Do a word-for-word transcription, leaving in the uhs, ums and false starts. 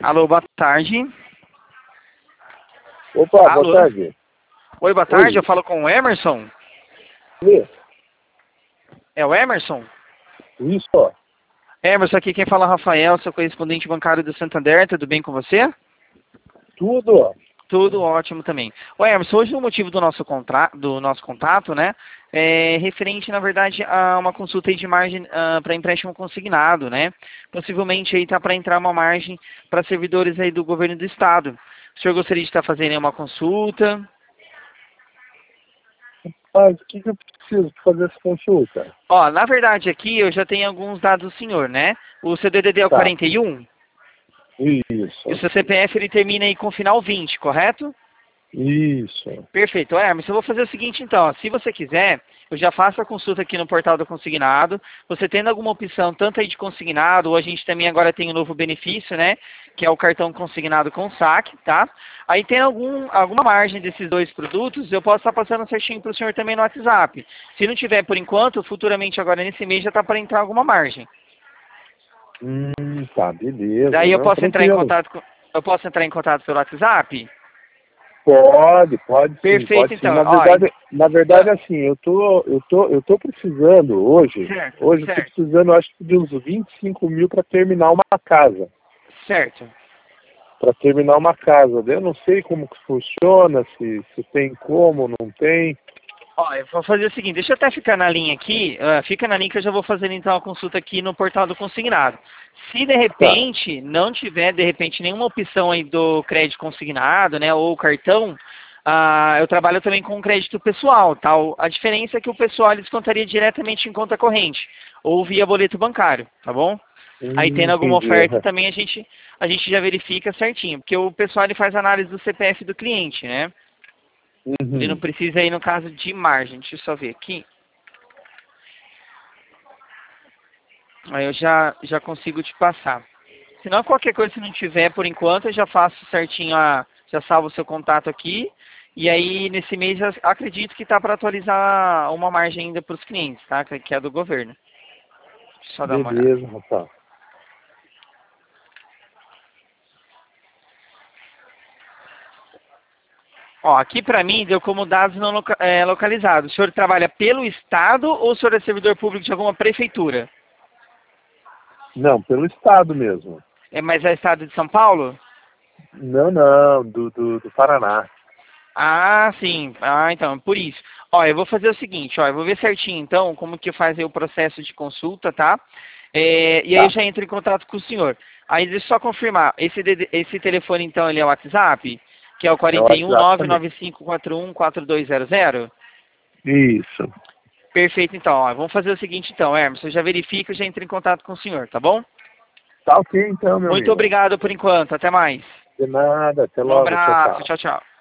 Alô, boa tarde. Opa, Alô? boa tarde. Oi, boa tarde, Oi. eu falo com o Emerson. Oi. É o Emerson? Isso, ó. Emerson, aqui quem fala é o Rafael, sou correspondente bancário do Santander, tudo bem com você? Tudo, ó. Tudo ótimo também. Ô Emerson, hoje o motivo do nosso, contra... do nosso contato, né, é referente, na verdade, a uma consulta aí de margem uh, para empréstimo consignado, né? Possivelmente aí tá para entrar uma margem para servidores aí do governo do estado. O senhor gostaria de estar fazendo aí uma consulta? Mas o que, que eu preciso pra fazer essa consulta? Ó, na verdade aqui eu já tenho alguns dados do senhor, né? O seu D D D é o Tá. quarenta e um Isso. e o seu C P F ele termina aí com final vinte, correto? Isso. Perfeito. É, mas eu vou fazer o seguinte então, ó, se você quiser, eu já faço a consulta aqui no portal do consignado. Você tendo alguma opção, tanto aí de consignado, ou a gente também agora tem um novo benefício, né? Que é o cartão consignado com saque, tá? Aí tem algum, alguma margem desses dois produtos, eu posso estar passando certinho para o senhor também no WhatsApp. Se não tiver por enquanto, futuramente agora nesse mês já está para entrar alguma margem. Hum, tá, beleza. Daí eu Não, posso entrar em tranquilo. contato com, eu posso entrar em contato pelo WhatsApp? Pode, pode sim, Perfeito pode sim. então. Na Ó, verdade, na verdade ah, assim, eu tô, eu tô, eu tô precisando hoje, certo, hoje eu tô certo, precisando, acho que de uns vinte e cinco mil para terminar uma casa. certo. Para terminar uma casa. Eu não sei como que funciona, se, se tem como, não tem. Ó, eu vou fazer o seguinte, deixa eu até ficar na linha aqui, ah, fica na linha que eu já vou fazer então a consulta aqui no portal do consignado. Se de Tá. repente não tiver, de repente, nenhuma opção aí do crédito consignado, né, ou cartão, ah, eu trabalho também com crédito pessoal, tá? O- A diferença é que o pessoal ele descontaria diretamente em conta corrente, ou via boleto bancário, tá bom? Aí Hum, tendo alguma entendi. oferta Aham. também a gente, a gente já verifica certinho, porque o pessoal ele faz análise do C P F do cliente, né? Ele não Uhum. precisa ir no caso de margem. Deixa eu só ver aqui. Aí eu já, já consigo te passar. Se não, qualquer coisa, se não tiver por enquanto, eu já faço certinho a. Já salvo o seu contato aqui. E aí, nesse mês, eu acredito que está para atualizar uma margem ainda para os clientes, tá? Que que é do governo. Deixa eu só dar uma olhada. Beleza, rapaz. Ó, aqui para mim deu como dados não loca é, localizados. O senhor trabalha pelo Estado ou o senhor é servidor público de alguma prefeitura? Não, pelo Estado mesmo. É, mas é Estado de São Paulo? Não, não, do, do, do Paraná. Ah, sim. Ah, então, por isso. Ó, eu vou fazer o seguinte, ó, eu vou ver certinho, então, como que faz aí o processo de consulta, tá? É, e aí eu Tá. já entro em contato com o senhor. Aí deixa eu só confirmar, esse, D D esse telefone, então, ele é o WhatsApp? Que é o É o quarenta e um WhatsApp nove também. nove cinco quatro um quatro dois zero zero? Isso. Perfeito, então, ó, vamos fazer o seguinte, então, Emerson, eu já verifico e já entro em contato com o senhor, tá bom? Tá ok então, meu Muito amigo. obrigado por enquanto, até mais. De nada, até Um logo. Tchau, abraço, tchau. tchau, tchau.